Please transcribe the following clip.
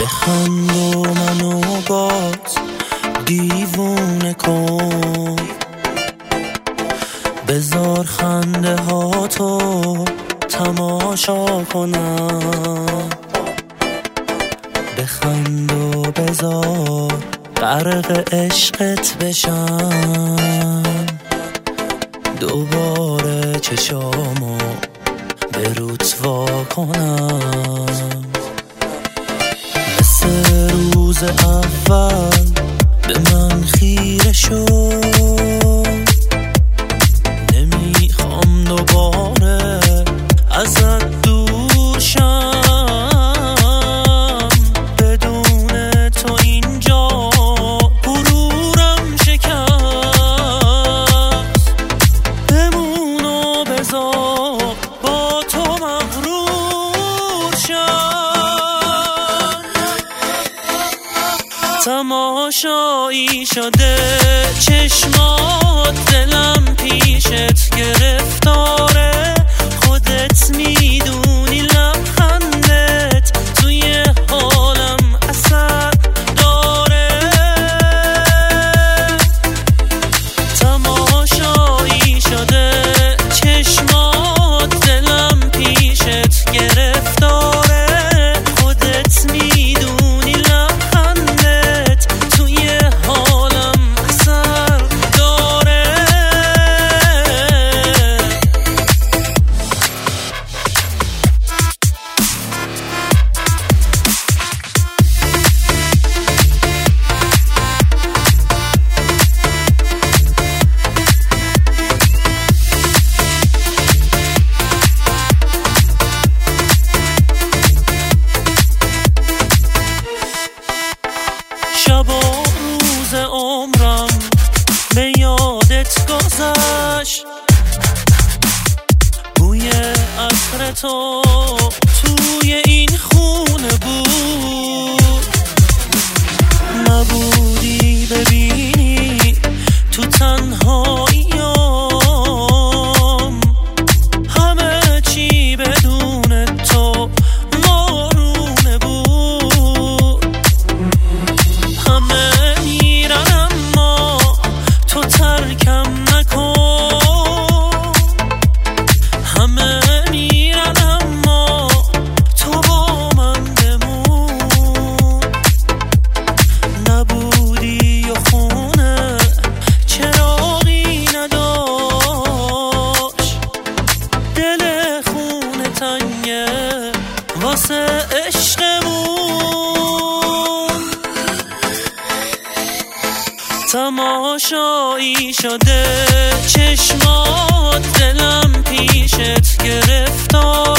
بخند و منو باز دیوونه کن، بذار خنده ها تو تماشا کنم. بخند و بذار غرق عشقت بشم، دوباره چشامو به روت وا کنم. مثل روز اول به من خیره شو، نمیخوام دوباره ازت دور شم. بدون تو اینجا غرورم شکست، بمون و بذار با تو مغرور شم. تماشایی شده چشمات، دلم پیشت گرفتاره. خودت میدونی لبخندت توی حالم اثر داره. تماشایی شده چشمات، دلم پیشت گرفتاره. خودت میدونی لبخندت توی حالم اثر داره. شب و روز عمرم به یادت گذشت، بوی عطر تو توی این خونه بود. نبودی ببینی تو تنهاییام، همه چی بدون تو وارونه بود. همه میرن اما تو ترکم نکن. همه میرن اما تو با من بمون. نبودی و خونه چراغی نداشت، دل خونه تنگه واسه عشقمون. تماشایی شده چشمات، دلم پیشت گرفتار.